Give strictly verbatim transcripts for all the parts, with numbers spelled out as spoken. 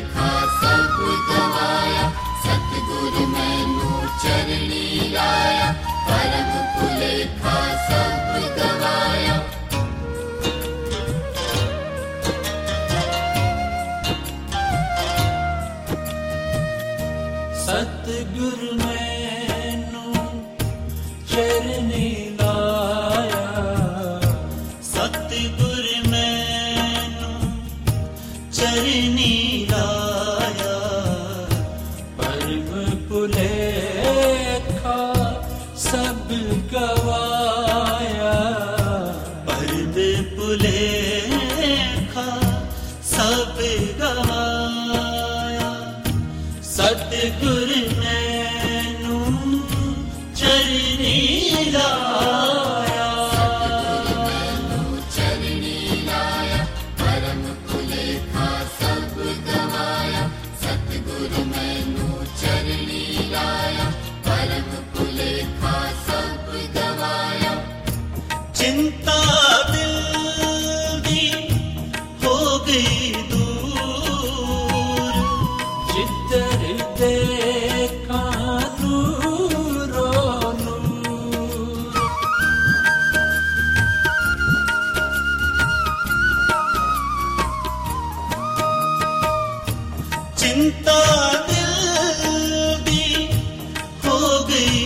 भुलेखा सब गवाया, सतगुरु मैनू चरणी लाया, परम भुलेखा सब गवाया। सतगुरु मैनू चरणी लाया, सतगुरु मैनू चरणी लाया, परम भुलेखा सब गवाया, परम भुलेखा सब गवाया। सतगुरु मैनू चरणी लाया, सतगुरु मैनू चरणी लाया, परम भुलेखा सब गवाया, सतगुरु मैनू चरणी लाया, परम भुलेखा सब गवाया। चिंता दिल दी हो गई दूर, जिधर देखा नूरो नूर। चिंता दिल दी हो गई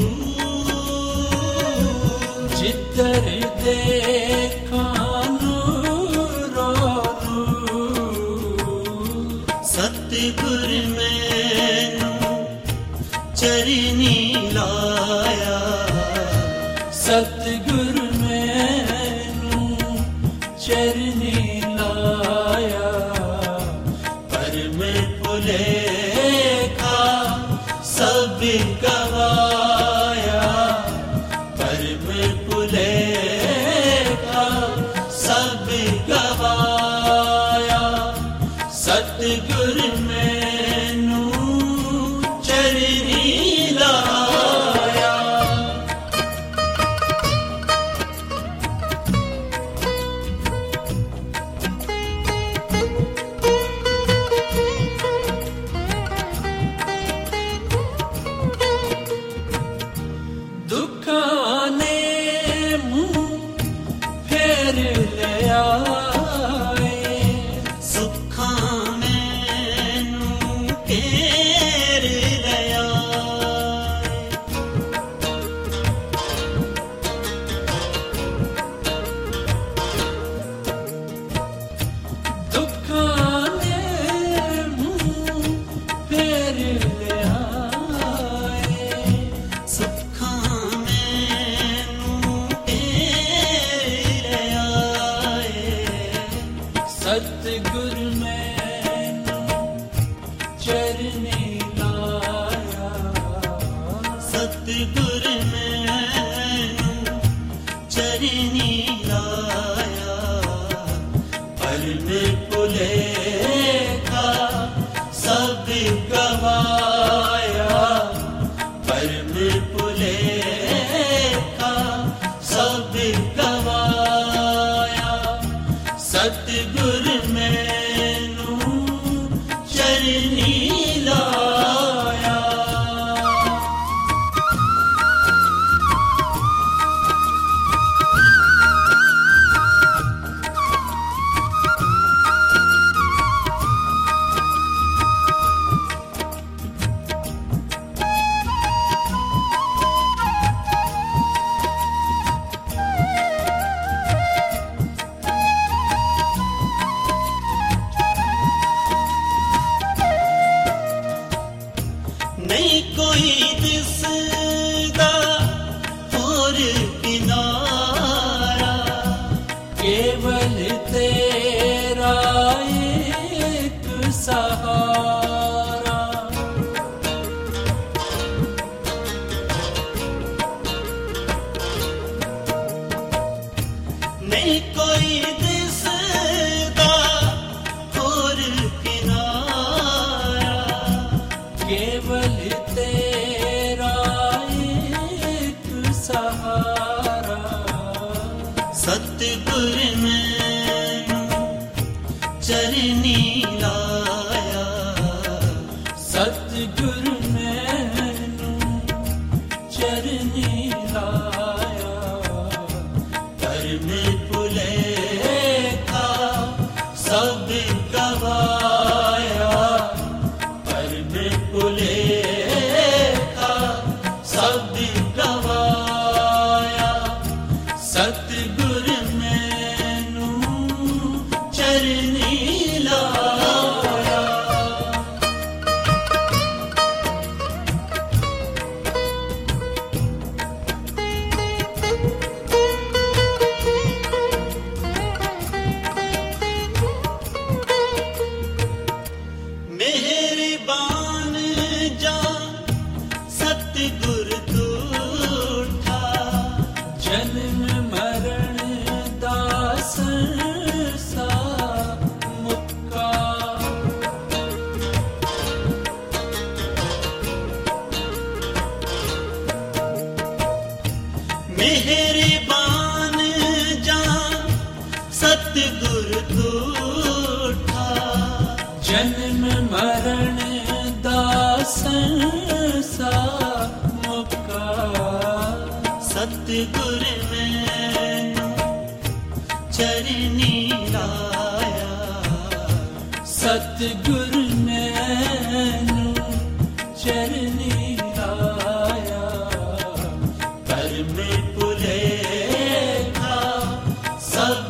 दूर, जिधर देखा नूरो नूर। सतगुरु मैनू चरणी लाया, सतगुरु मैनू चरणी लाया, परम भुलेखा सब गवाया, परम भुलेखा सब गवाया। सतगुरु मैनू चरणी लाया। दुखां ने मुंह फेर लिया, सुखां मैनू घेर लिया। दुखां ने मुंह फेर लिया, सुखां मैनू घेर लिया। सतगुरु मैनू चरणी लाया, सतगुरु मैनू चरणी लाया, परम भुलेखा सब गवाया, परम भुलेखा सब गवाया। सतगुरु मैनू चरणी लाया। नहीं कोई दिसदा और किनारा, केवल तेरा एक सहारा। नहीं कोई दिसदा और किनारा, केवल तेरा एक सहारा। सतगुरु मैनू चरणी लाया, चरण दासन सा मुका सतगुर मैनू चरनी लाया सतगुर मैनू चरनी लाया कर्म भुलेखा सब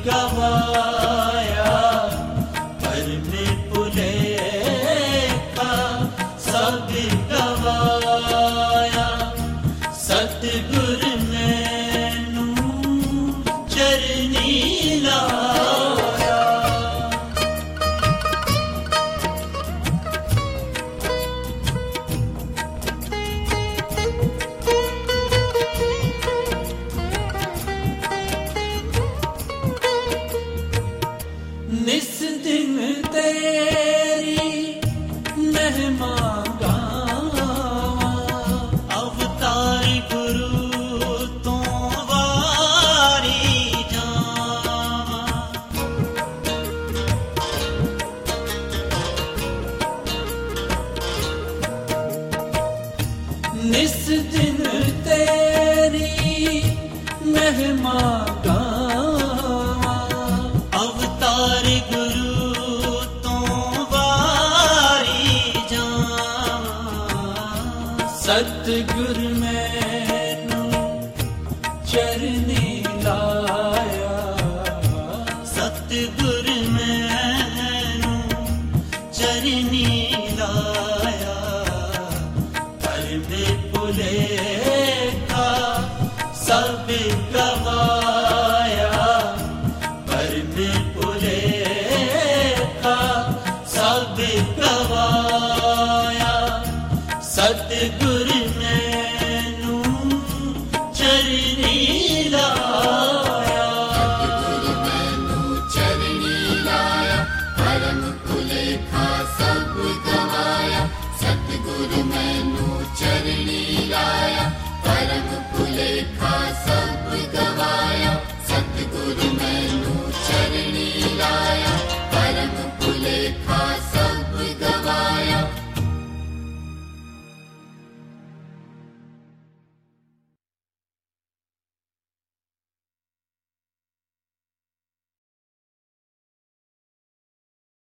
गवाया कर्म भुलेखा सब गवाया सतगुर मैनू चरनी लाया निस दिन तेरी महिमा गावां अवतार गुरु तो वारी जावां निस दिन तेरी महिमा गावां अवतार गुरु तो वारी जावां सतगुर मैनू चरनी लाया सतगुर मैनू चरनी लाया कर्म भुलेखा सब गवाया कर्म भुलेखा सब गवाया सतगुर मैनू चरनी लाया सतगुरु मैनू चरनी लाया परम भुलेखा सब गवाया सतगुरु मैनू चरनी लाया परम भुलेखा